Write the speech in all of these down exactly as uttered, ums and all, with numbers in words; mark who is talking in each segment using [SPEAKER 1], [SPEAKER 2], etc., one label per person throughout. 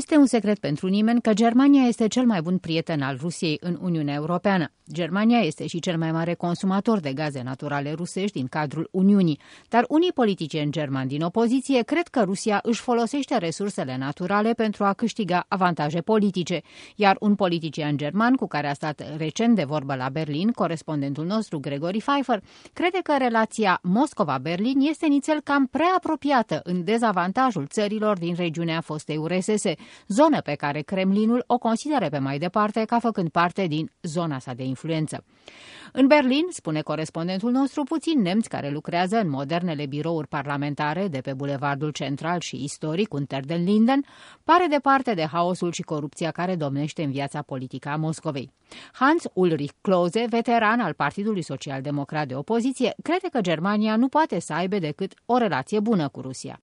[SPEAKER 1] este un secret pentru nimeni că Germania este cel mai bun prieten al Rusiei în Uniunea Europeană. Germania este și cel mai mare consumator de gaze naturale rusești din cadrul Uniunii, dar unii politicieni germani din opoziție cred că Rusia își folosește resursele naturale pentru a câștiga avantaje politice, iar un politician german cu care a stat recent de vorbă la Berlin, corespondentul nostru Gregory Pfeiffer, crede că relația Moscova-Berlin este nițel cam prea apropiată în dezavantajul țărilor din regiunea fostei U R S S, zonă pe care Kremlinul o consideră pe mai departe ca făcând parte din zona sa de influență. În Berlin, spune corespondentul nostru, puțini nemți care lucrează în modernele birouri parlamentare de pe bulevardul central și istoric Unter den Linden, pare departe de haosul și corupția care domnește în viața politică a Moscovei. Hans Ulrich Klose, veteran al Partidului Social-Democrat de opoziție, crede că Germania nu poate să aibă decât o relație bună cu Rusia.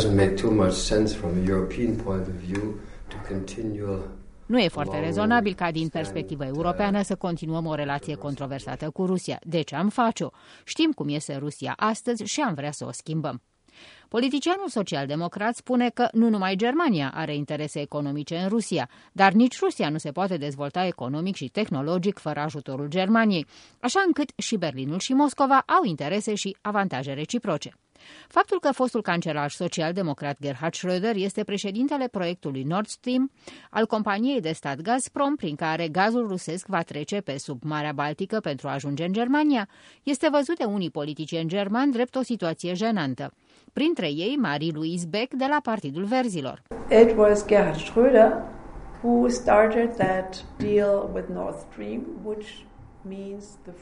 [SPEAKER 1] Nu e foarte rezonabil ca din perspectivă europeană să continuăm o relație controversată cu Rusia. Deci am face-o. Știm cum este Rusia astăzi și am vrea să o schimbăm. Politicianul social-democrat spune că nu numai Germania are interese economice în Rusia, dar nici Rusia nu se poate dezvolta economic și tehnologic fără ajutorul Germaniei, așa încât și Berlinul și Moscova au interese și avantaje reciproce. Faptul că fostul cancelar social-democrat Gerhard Schröder este președintele proiectului Nord Stream al companiei de stat Gazprom, prin care gazul rusesc va trece pe sub Marea Baltică pentru a ajunge în Germania, este văzut de unii politicieni germani drept o situație jenantă. Printre ei, Marie-Louise Beck de la Partidul Verzilor.
[SPEAKER 2] It was Gerhard Schröder who started that deal with Nord Stream, which means the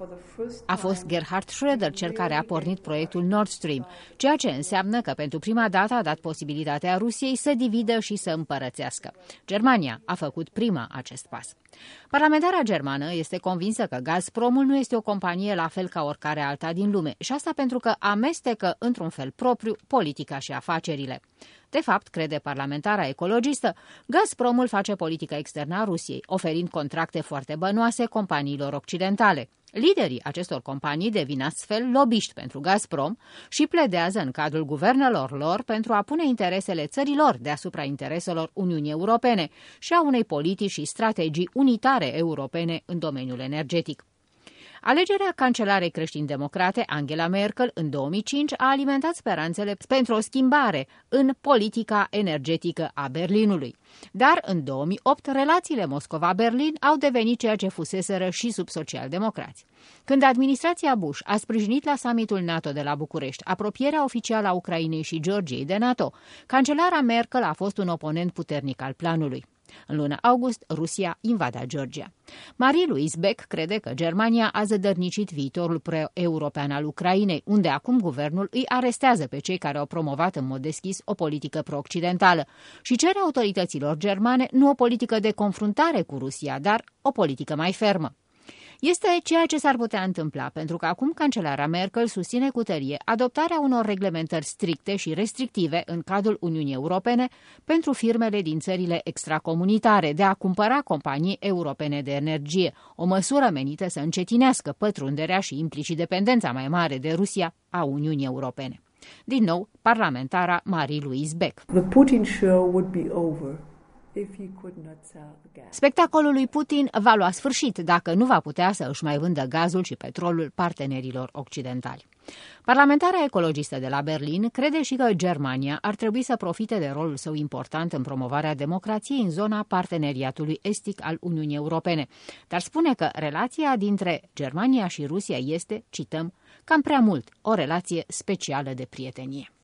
[SPEAKER 1] A fost Gerhard Schröder cel care a pornit proiectul Nord Stream, ceea ce înseamnă că pentru prima dată a dat posibilitatea Rusiei să dividă și să împărățească. Germania a făcut prima acest pas. Parlamentara germană este convinsă că Gazpromul nu este o companie la fel ca oricare alta din lume, și asta pentru că amestecă într-un fel propriu politica și afacerile. De fapt, crede parlamentara ecologistă, Gazpromul face politica externă a Rusiei, oferind contracte foarte bănoase companiilor occidentale. Liderii acestor companii devin astfel lobiști pentru Gazprom și pledează în cadrul guvernelor lor pentru a pune interesele țărilor deasupra intereselor Uniunii Europene și a unei politici și strategii unitare europene în domeniul energetic. Alegerea cancelarei creștin-democrate Angela Merkel în două mii cinci a alimentat speranțele pentru o schimbare în politica energetică a Berlinului. Dar în două mii opt relațiile Moscova-Berlin au devenit ceea ce fuseseră și sub social-democrați. Când administrația Bush a sprijinit la summitul NATO de la București apropierea oficială a Ucrainei și Georgiei de NATO, cancelara Merkel a fost un oponent puternic al planului. În luna august, Rusia invada Georgia. Marie-Louise Beck crede că Germania a zădărnicit viitorul pro-european al Ucrainei, unde acum guvernul îi arestează pe cei care au promovat în mod deschis o politică pro-occidentală și cere autorităților germane nu o politică de confruntare cu Rusia, dar o politică mai fermă. Este ceea ce s-ar putea întâmpla, pentru că acum cancelara Merkel susține cu tărie adoptarea unor reglementări stricte și restrictive în cadrul Uniunii Europene pentru firmele din țările extracomunitare de a cumpăra companii europene de energie, o măsură menită să încetinească pătrunderea și implicit dependența mai mare de Rusia a Uniunii Europene. Din nou, parlamentara Marie-Louise Beck.
[SPEAKER 2] The Putin show would be over.
[SPEAKER 1] Spectacolul lui Putin va lua sfârșit dacă nu va putea să își mai vândă gazul și petrolul partenerilor occidentali. Parlamentara ecologistă de la Berlin crede și că Germania ar trebui să profite de rolul său important în promovarea democrației în zona parteneriatului estic al Uniunii Europene, dar spune că relația dintre Germania și Rusia este, cităm, cam prea mult o relație specială de prietenie.